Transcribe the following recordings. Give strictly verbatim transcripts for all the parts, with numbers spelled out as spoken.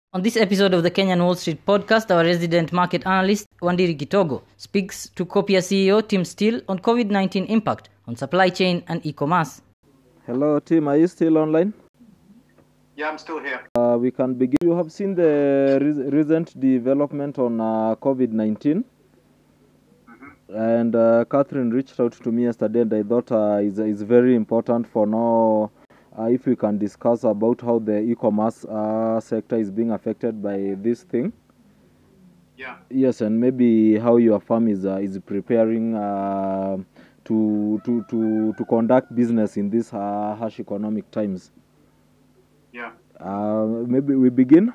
On this episode of the Kenyan Wall Street Podcast, our resident market analyst, Wandiri Gitogo, speaks to Copia C E O Tim Steele on COVID nineteen impact on supply chain and e-commerce. Hello, Tim. Are you still online? Yeah, I'm still here. Uh, we can begin. You have seen the re- recent development on uh, COVID nineteen. Mm-hmm. And uh, Catherine reached out to me yesterday, and I thought uh, it's, it's very important for now uh, if we can discuss about how the e-commerce uh, sector is being affected by this thing. Yeah. Yes, and maybe how your firm is uh, is preparing uh, to to to to conduct business in these uh, harsh economic times. Yeah. Uh, maybe we begin.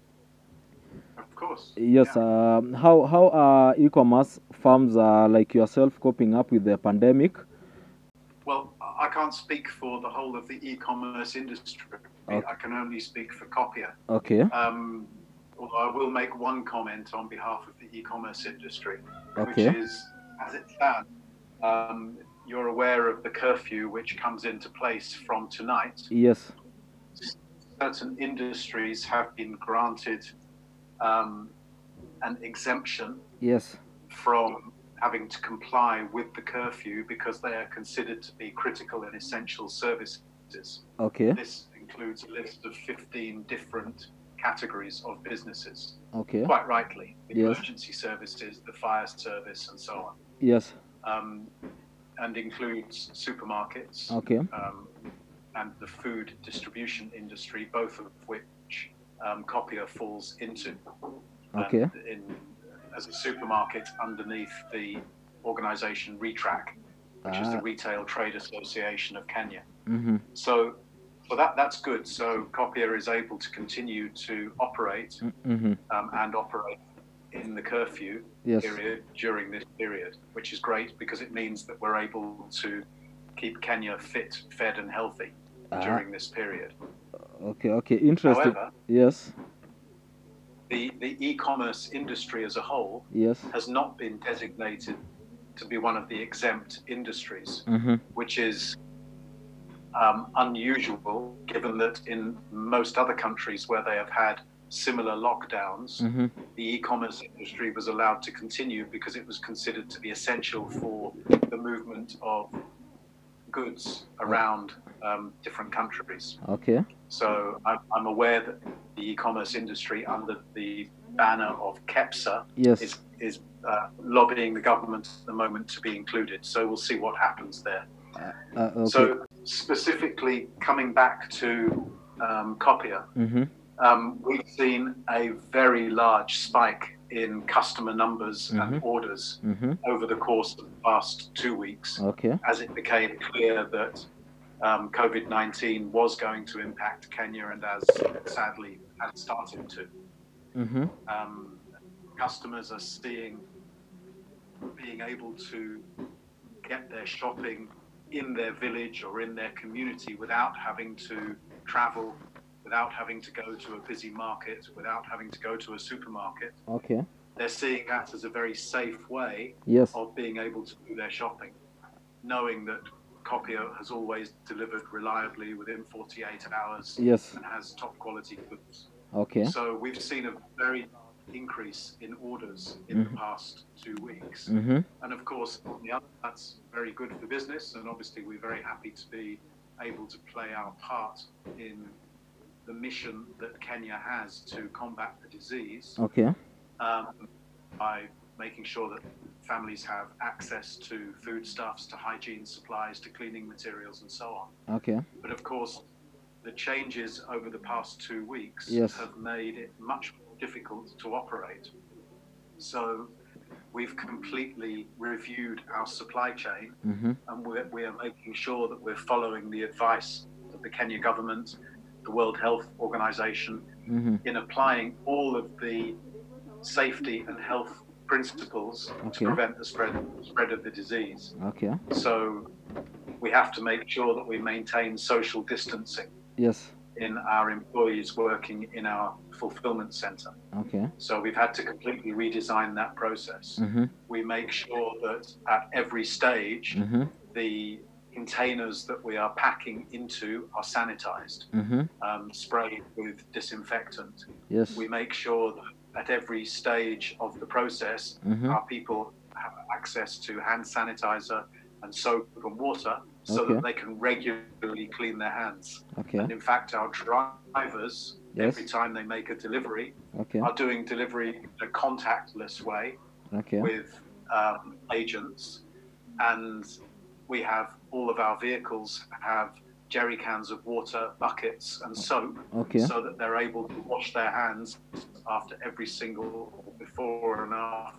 Of course. Yes. Yeah. Uh, how how are e-commerce firms uh, like yourself coping up with the pandemic? Well, I can't speak for the whole of the e-commerce industry. Okay. I can only speak for Copia. Okay. Um, although I will make one comment on behalf of the e-commerce industry, okay. which is, as it stands, um, you're aware of the curfew which comes into place from tonight. Yes. Certain industries have been granted um, an exemption. Yes. From having to comply with the curfew because they are considered to be critical and essential services. Okay. This includes a list of fifteen different categories of businesses. Okay. Quite rightly, the yes. emergency services, the fire service, and so on. Yes. Um, and includes supermarkets. Okay. Um, and the food distribution industry, both of which um, Copia falls into. Okay. And in, as a supermarket underneath the organization RETRAC, which ah. is the Retail Trade Association of Kenya. Mm-hmm. So, so that that's good. So Copia is able to continue to operate mm-hmm. um, and operate in the curfew yes. period during this period, which is great because it means that we're able to keep Kenya fit, fed, and healthy ah. during this period. Okay. Okay. Interesting. However, yes. The, the e-commerce industry as a whole yes. has not been designated to be one of the exempt industries, mm-hmm. which is um, unusual given that in most other countries where they have had similar lockdowns, mm-hmm. the e-commerce industry was allowed to continue because it was considered to be essential for the movement of goods around um, different countries. Okay. So I'm, I'm aware that the e-commerce industry under the banner of KEPSA yes. is, is uh, lobbying the government at the moment to be included. So we'll see what happens there. Uh, uh, okay. So specifically coming back to um, Copia, mm-hmm. um, we've seen a very large spike in customer numbers mm-hmm. and orders mm-hmm. over the course of the past two weeks okay. as it became clear that um, COVID nineteen was going to impact Kenya, and as sadly has started to. Mm-hmm. Um, customers are seeing being able to get their shopping in their village or in their community without having to travel, without having to go to a busy market, without having to go to a supermarket. Okay. They're seeing that as a very safe way yes. of being able to do their shopping, knowing that Copia has always delivered reliably within forty-eight hours yes. and has top quality goods. Okay. So we've seen a very increase in orders in mm-hmm. the past two weeks. Mm-hmm. And of course, on the other, that's very good for business. And obviously, we're very happy to be able to play our part in the mission that Kenya has to combat the disease. Okay. Um, by making sure that families have access to foodstuffs, to hygiene supplies, to cleaning materials, and so on. Okay. But of course, the changes over the past two weeks yes. have made it much more difficult to operate. So we've completely reviewed our supply chain, mm-hmm. and we're, we are making sure that we're following the advice of the Kenya government, the World Health Organization, mm-hmm. in applying all of the safety and health principles okay. to prevent the spread, spread of the disease. Okay. So we have to make sure that we maintain social distancing yes. in our employees working in our fulfillment center. Okay. So we've had to completely redesign that process. Mm-hmm. We make sure that at every stage, mm-hmm. the containers that we are packing into are sanitized, Mm-hmm. um, sprayed with disinfectant. Yes. We make sure that at every stage of the process, Mm-hmm. our people have access to hand sanitizer and soap and water so Okay. that they can regularly clean their hands. Okay. And in fact, our drivers, Yes. every time they make a delivery, Okay. are doing delivery in a contactless way Okay. with um, agents. And we have all of our vehicles have jerry cans of water, buckets, and soap, Okay. so that they're able to wash their hands after every single, before and after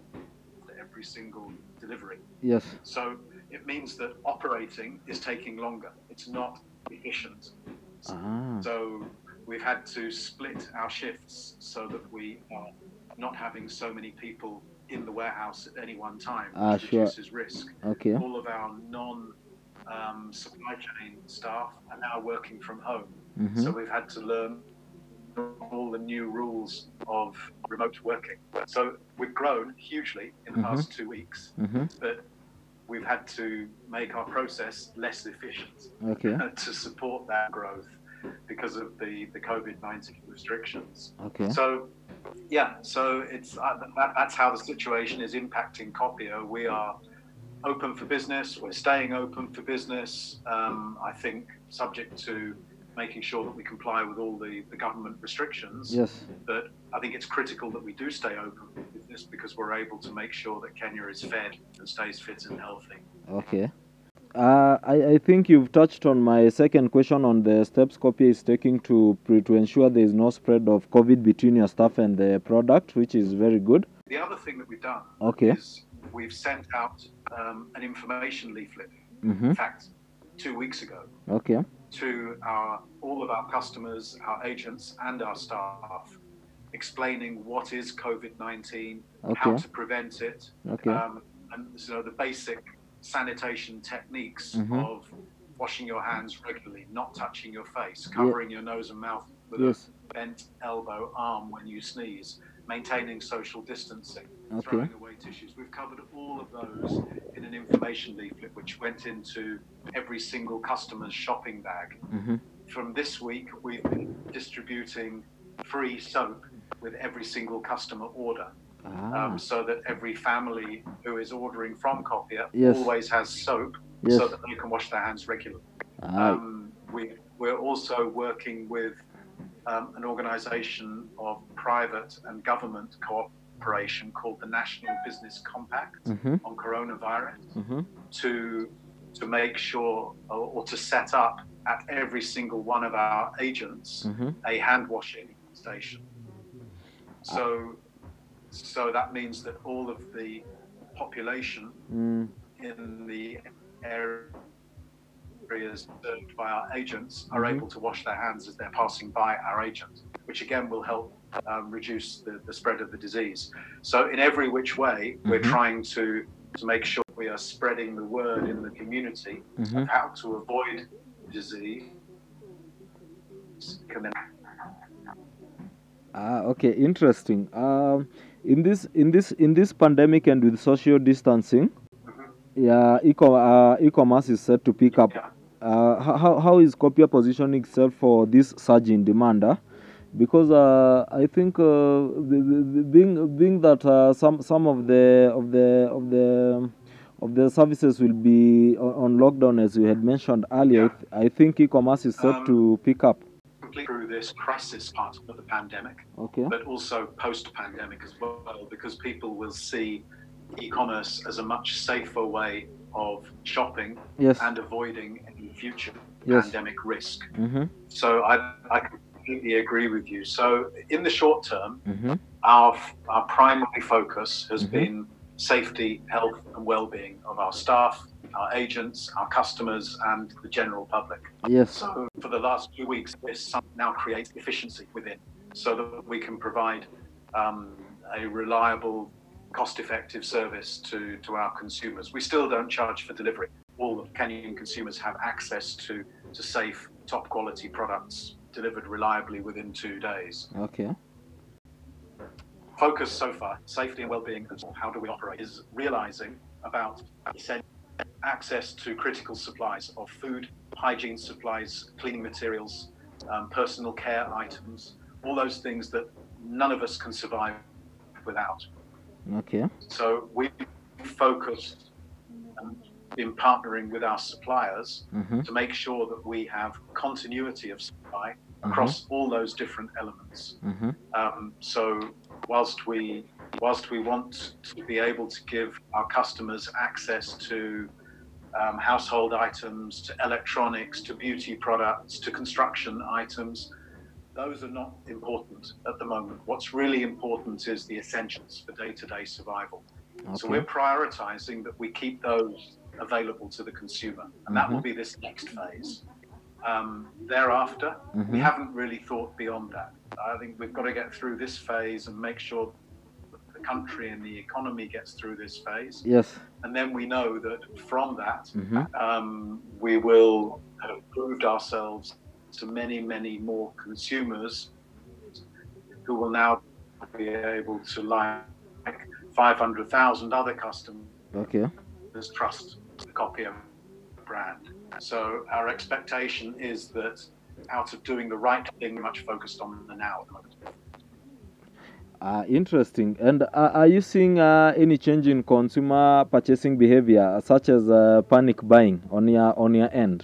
every single delivery. Yes. So it means that operating is taking longer. It's not efficient. Ah. So we've had to split our shifts so that we are not having so many people in the warehouse at any one time, which Ah, sure. reduces risk. Okay. All of our non um, supply chain staff are now working from home. Mm-hmm. So we've had to learn all the new rules of remote working. So we've grown hugely in the Mm-hmm. past two weeks, Mm-hmm. but we've had to make our process less efficient Okay. to support that growth because of the, the COVID nineteen restrictions. Okay. So, yeah, so it's uh, that, that's how the situation is impacting Copio. We are open for business. We're staying open for business. Um, I think subject to making sure that we comply with all the, the government restrictions. Yes. But I think it's critical that we do stay open for business because we're able to make sure that Kenya is fed and stays fit and healthy. Okay. Uh, I, I think you've touched on my second question on the steps Copia is taking to pre- to ensure there is no spread of COVID between your staff and the product, which is very good. The other thing that we've done Okay. is we've sent out um, an information leaflet, Mm-hmm. in fact, two weeks ago, Okay. to our all of our customers, our agents, and our staff, explaining what is COVID nineteen, how Okay. to prevent it, Okay. um, and so the basic sanitation techniques Mhm. of washing your hands regularly, not touching your face, covering your nose and mouth with Yes. a bent elbow, arm when you sneeze, maintaining social distancing, Okay. throwing away tissues. We've covered all of those in an information leaflet which went into every single customer's shopping bag. Mm-hmm. From this week, we've been distributing free soap with every single customer order. Ah. Um, so that every family who is ordering from Copia Yes. always has soap, Yes. so that they can wash their hands regularly. Ah. Um, we, we're also working with um, an organization of private and government cooperation called the National Business Compact Mm-hmm. on coronavirus Mm-hmm. to to make sure or, or to set up at every single one of our agents Mm-hmm. a hand washing station. So so that means that all of the population Mm. in the areas served by our agents are Mhm. able to wash their hands as they're passing by our agent, which again will help um, reduce the, the spread of the disease. So in every which way, we're Mhm. trying to, to make sure we are spreading the word in the community Mhm. of how to avoid disease. Ah, okay, interesting. Um, in this in this in this pandemic and with social distancing, yeah, eco, uh, e-commerce is set to pick up. Yeah. Uh, how how is Copia positioning itself for this surge in demand? Uh? Because uh, I think uh, the, the, the being being that uh, some some of the of the of the of the services will be on, on lockdown, as you had mentioned earlier. Yeah. I, th- I think e-commerce is set Um, to pick up. Complete through this crisis part of the pandemic, Okay. but also post-pandemic as well, because people will see e-commerce as a much safer way of shopping Yes. and avoiding any future Yes. pandemic risk. Mm-hmm. So I, I completely agree with you. So in the short term, Mm-hmm. our our primary focus has Mhm. been safety, health, and well-being of our staff, our agents, our customers, and the general public. Yes. So for the last few weeks, this now creates efficiency within, so that we can provide um, a reliable, cost-effective service to, to our consumers. We still don't charge for delivery. All Kenyan consumers have access to, to safe, top-quality products delivered reliably within two days. Okay. Focus so far, safety and well-being, and how do we operate, is realizing about essential access to critical supplies of food, hygiene supplies, cleaning materials, um, personal care items, all those things that none of us can survive without. Okay. So we focused um, in partnering with our suppliers Mm-hmm. to make sure that we have continuity of supply across all those different elements. Mm-hmm. Um, so whilst we whilst we want to be able to give our customers access to um, household items, to electronics, to beauty products, to construction items, those are not important at the moment. What's really important is the essentials for day-to-day survival. Okay. So we're prioritizing that we keep those available to the consumer, and that Mhm. will be this next phase. Um, thereafter, Mhm. we haven't really thought beyond that. I think we've got to get through this phase and make sure that the country and the economy gets through this phase. Yes. And then we know that from that, Mhm. um, we will have proved ourselves to many, many more consumers who will now be able to, like five hundred thousand other customers, Okay. trust the Copier brand. So our expectation is that out of doing the right thing, we're much focused on the now at the moment. Uh, interesting. And uh, are you seeing uh, any change in consumer purchasing behavior, such as uh, panic buying on your on your end?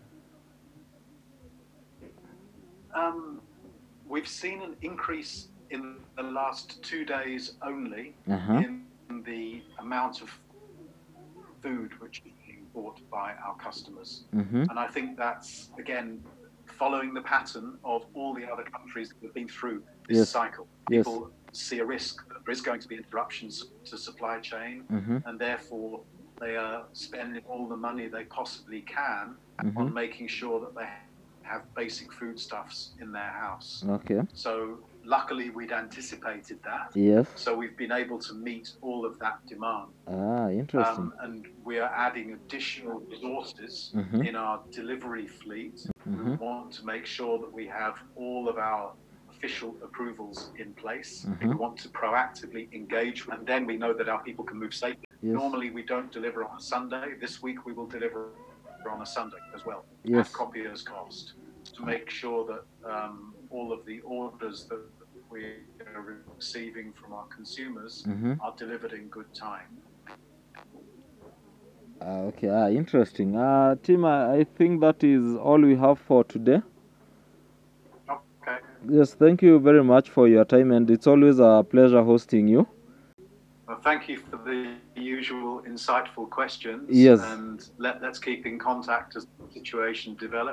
Um, we've seen an increase in the last two days only Uh-huh. in the amount of food which is being bought by our customers. Mm-hmm. And I think that's, again, following the pattern of all the other countries that have been through this Yes. cycle. Yes. People see a risk that there is going to be interruptions to supply chain, Mm-hmm. and therefore they are spending all the money they possibly can Mhm. on making sure that they have basic foodstuffs in their house. Okay. So luckily we'd anticipated that. Yes. So we've been able to meet all of that demand. Ah, interesting. Um, and we are adding additional resources Mhm. in our delivery fleet. Mhm. We want to make sure that we have all of our official approvals in place. Mhm. We want to proactively engage, and then we know that our people can move safely. Yes. Normally we don't deliver on a Sunday. This week we will deliver on a Sunday as well, Yes. at Copier's cost, to make sure that um, all of the orders that we are receiving from our consumers Mhm. are delivered in good time. Ah, okay. Ah, interesting. Uh, Tim, I, I think that is all we have for today. Okay. Yes, thank you very much for your time, and it's always a pleasure hosting you. Well, thank you for the usual insightful questions. Yes. And let, let's keep in contact as the situation develops.